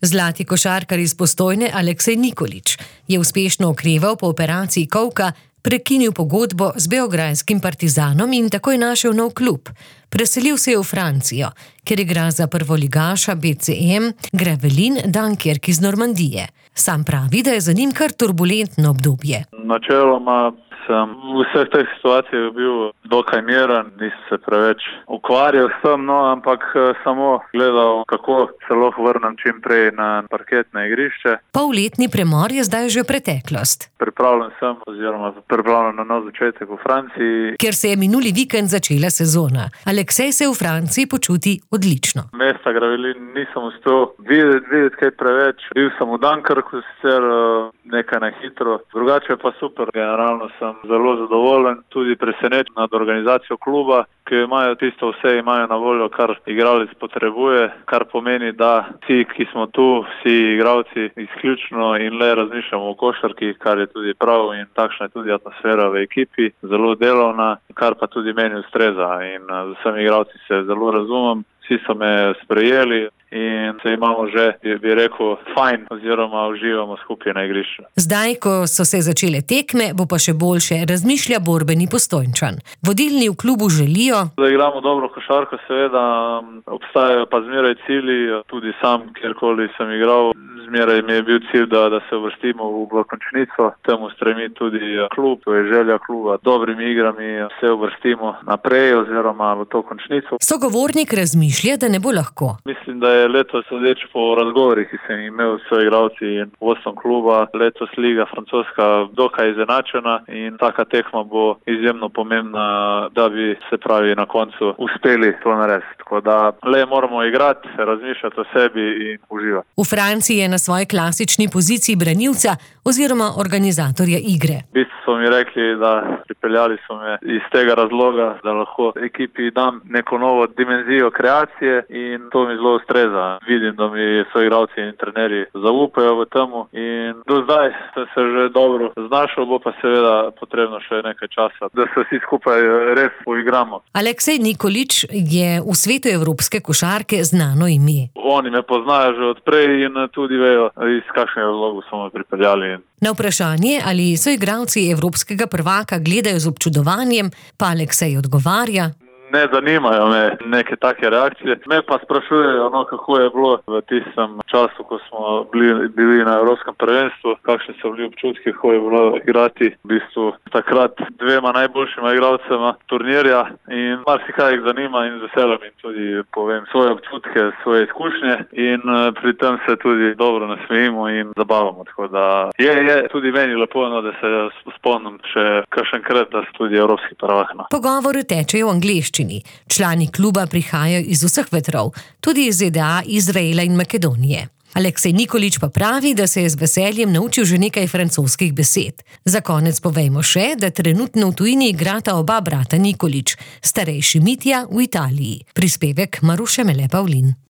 Zlati košarkar iz Postojne Aleksej Nikolić je uspešno okreval po operaciji kolka, prekinil pogodbo z beograjskim Partizanom in takoj našel nov klub. Preselil se je v Francijo, kjer igra za prvoligaša BCM Gravelines Dunkerque iz Normandije. Sam pravi, da je za njim kar turbulentno obdobje. Načeloma sem v vseh teh situacijah bil dokaj miren, nisem se preveč ukvarjal s tem, ampak samo gledal, kako se lahko vrnem čim prej na parketne igrišče. Polletni premor je zdaj že preteklost. Pripravljen sem pripravljen na nov začetek v Franciji. Ker se je minuli vikend začela sezona. Aleksej se v Franciji počuti odlično. Mesta Gravelines nisem uspel videti kaj preveč. Bil sem v Dunkerque, sicer nekaj na hitro. Drugače pa super. Generalno sem zelo zadovoljen, tudi presenečen nad organizacijo kluba, ki imajo vse imajo na voljo, kar igralec potrebuje, kar pomeni, da vsi, ki smo tu, vsi igralci izključno in le razmišljamo o košarki, kar je tudi prav in takšna je tudi atmosfera v ekipi, zelo delovna, kar pa tudi meni ustreza in z vsemi igralci se zelo razumem, vsi so me sprejeli in se imamo že, bi rekel, fajn oziroma uživamo skupaj na igrišču. Zdaj, ko so se začele tekme, bo pa še boljše, razmišlja borbeni Postojnčan. Vodilni v klubu želijo, da igramo dobro košarko, seveda obstajajo pa zmeraj cilji, tudi sam, kjerkoli sem igral, zmeraj mi je bil cilj, da se uvrstimo v končnico, temu stremi tudi klub, to je želja kluba, dobrimi igrami se uvrstimo naprej oziroma v to končnico. Sogovornik razmišlja, da ne bo lahko. Mislim, da je letos sodeč po razgovorih, ki sem imel s igralci in vodstvom kluba, letos liga francoska dokaj izenačena in taka tekma bo izjemno pomembna, da bi se pravi na koncu uspeli to narediti. Tako da le moramo igrati, razmišljati o sebi in uživati. V Franciji je na svoji klasični poziciji branilca oziroma organizatorja igre. V bistvu so mi rekli, da pripeljali so me iz tega razloga, da lahko ekipi dam neko novo dimenzijo kreacije in to mi zelo ustreza. Vidim, da mi soigralci in trenerji zaupajo v temu in do zdaj sem se že dobro znašel, bo pa seveda potrebno še nekaj časa, da se vsi skupaj res poigramo. Aleksej Nikolić je v svetu evropske košarke znano ime. Oni me poznajo že odprej in tudi vejo, iz kakšnega razloga so me pripeljali. Na vprašanje, ali soigralci evropskega prvaka gledajo z občudovanjem, pa Aleksej odgovarja: Ne zanimajo me neke take reakcije. Me pa sprašujejo, kako je bilo v tistem času, ko smo bili na Evropskem prvenstvu, kakšni so bili občutki, kako je bilo igrati v bistvu takrat dvema najboljšima igralcema turnirja in marsikaj jih zanima in z veseljem in tudi povem svoje občutke, svoje izkušnje in pri tem se tudi dobro nasmejimo in zabavamo. Tako da je tudi meni lepo, da se spomnim še kakšenkrat, da so tudi evropski prvak. Pogovori tečejo v angleščini. Člani kluba prihajajo iz vseh vetrov, tudi iz ZDA, Izraela in Makedonije. Aleksej Nikolić pa pravi, da se je z veseljem naučil že nekaj francoskih besed. Za konec povejmo še, da trenutno v tujini igrata oba brata Nikolić, starejši Mitja v Italiji. Prispevek Maruše Mele Pavlin.